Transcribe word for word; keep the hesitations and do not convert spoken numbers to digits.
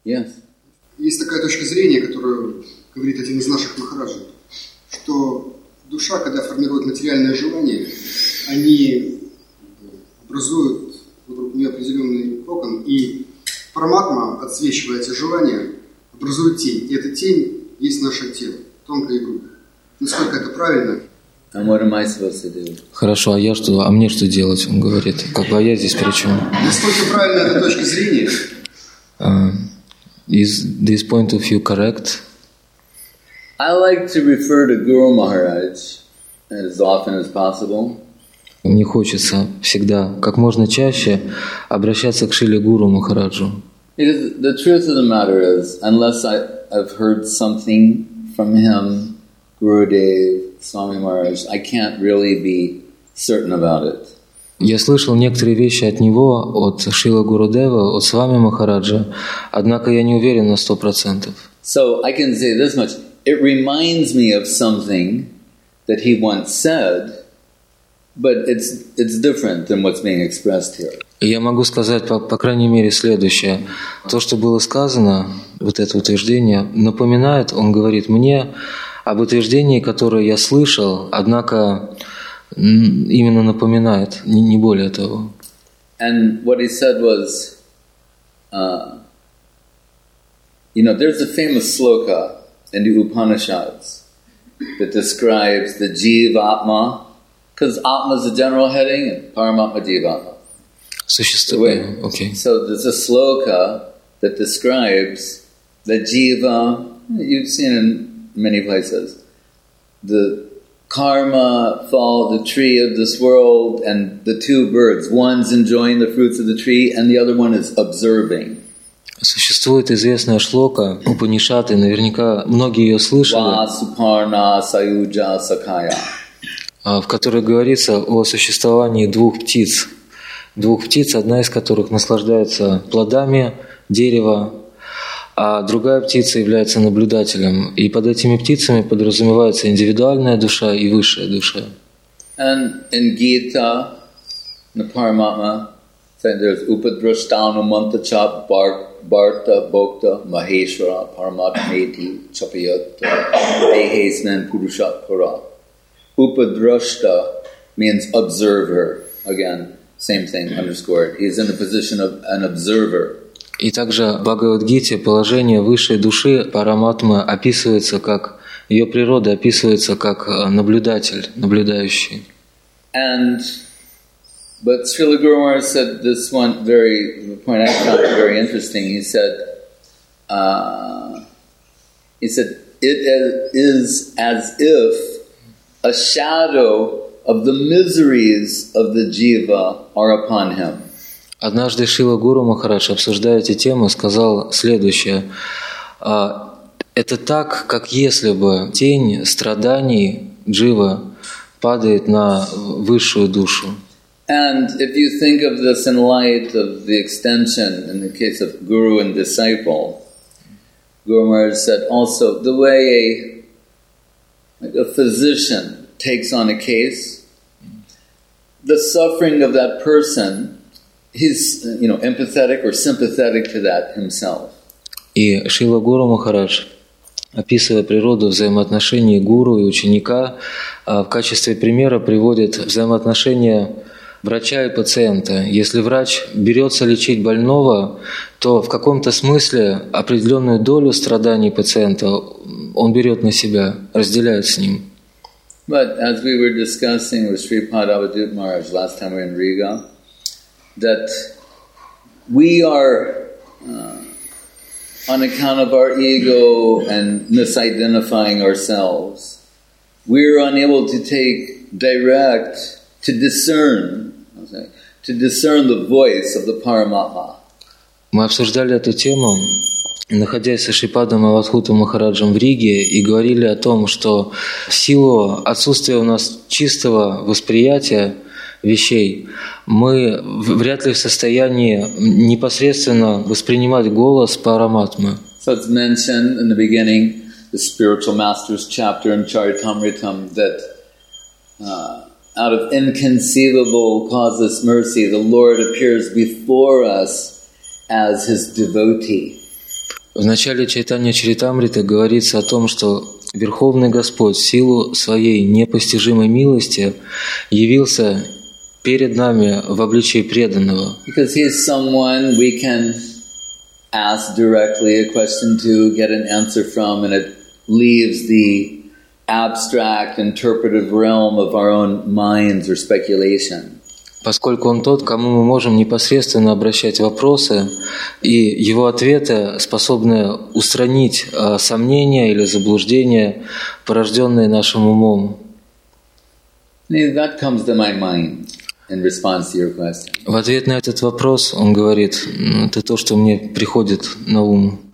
Yes. Есть такая точка зрения, которую говорит один из наших махараджей, что душа, когда формирует материальное желание, они образуют вокруг нее определенный кокон, и параматма, отсвечивая эти желания, образует тень. И эта тень есть наше тело, тонкое и грубое. Насколько это правильно? And what am I supposed to do? Хорошо, а я что? А мне что делать? Он говорит. Как бы, а я здесь при чем? Насколько правильна эта точка зрения? Uh, is this point of view correct? I like to refer to Guru Maharaj as often as possible. Мне хочется всегда, как можно чаще, обращаться к Шриле Гуру Махараджу. Because the truth of the matter is, unless I, I've heard something from him, Gurudev, Swami Maharaj, I can't really be certain about it. Я слышал некоторые вещи от него, от Шрила Гурудева, от Свами Махараджа, однако я не уверен на сто процентов. So I can say this much. It reminds me of something that he once said, but it's it's different than what's being expressed here. И я могу сказать, по, по крайней мере, следующее. То, что было сказано, вот это утверждение, напоминает, он говорит мне, об утверждении, которое я слышал, однако именно напоминает, не, не более того. And what he said was, uh, you know, there's a famous sloka in the Upanishads that describes the Jiva-atma, because Atma is the general heading and Paramatma Jiva-atma. Существует. Okay. So there's a sloka that describes the Jiva, you've seen in many places, the karma fall, the tree of this world, and the two birds. One's enjoying the fruits of the tree, and the other one is observing. Существует известная шлока Упанишаты, наверняка многие ее слышали, Васупарна саюджа сакая, в которой говорится о существовании двух птиц. Двух птиц, одна из которых наслаждается плодами дерева, а другая птица является наблюдателем. И под этими птицами подразумевается индивидуальная душа и высшая душа. And in Gita, in the Paramatma, there's Upadrashtana Mantacha Bharta Bhokta Maheshwara Paramatmeti Chapayata Dehesman Purushat Para. Upadrashta means observer. Again, same thing, underscored. He's in the position of an observer. И также в Бхагавад-гите положение высшей души Параматмы описывается как, ее природа описывается как наблюдатель, наблюдающий. And, but Srila Guru Maharaj said this one very, the point I found very interesting. He said, uh, he said, it is as if a shadow of the miseries of the jiva are upon him. Однажды Шрила Гуру Махарадж, обсуждая эти темы, сказал следующее. Это так, как если бы тень страданий джива падает на высшую душу. And if you think of this in light of the extension in the case of guru and disciple, Guru Maharaj said also the way a, like a physician takes on a case, the suffering of that person, he's, you know, empathetic or sympathetic to that himself. И Шрила Гуру Махарадж, описывая природу взаимоотношений гуру и ученика, в качестве примера приводит взаимоотношения врача и пациента. Если врач берется лечить больного, то в каком-то смысле определенную долю страданий пациента он берет на себя, разделяет с ним. But as we were discussing with Sripad Avadut Maharaj last time we were in Riga, that we are, uh, on account of our ego and misidentifying ourselves, we're unable to take direct, to discern, to discern the voice of the Paramatma. Мы обсуждали эту тему, находясь со Шрипадом Авадхутом Махараджем в Риге, и говорили о том, что в силу отсутствия у нас чистого восприятия вещей, мы вряд ли в состоянии непосредственно воспринимать голос Параматмы. So it's mentioned in the beginning, the spiritual master's chapter in Charitamritam, that uh, out of inconceivable causeless mercy, the Lord appears before us as His devotee. В начале Чайтанья Чаритамриты говорится о том, что Верховный Господь в силу своей непостижимой милости явился перед нами в обличии преданного. Because he is someone we can ask directly a question to, get an answer from, and it leaves the abstract, interpretive realm of our own minds or speculation. Поскольку он тот, кому мы можем непосредственно обращать вопросы, и его ответы способны устранить сомнения или заблуждения, порожденные нашим умом. That comes to my mind in response to your question. В ответ на этот вопрос он говорит: «Это то, что мне приходит на ум».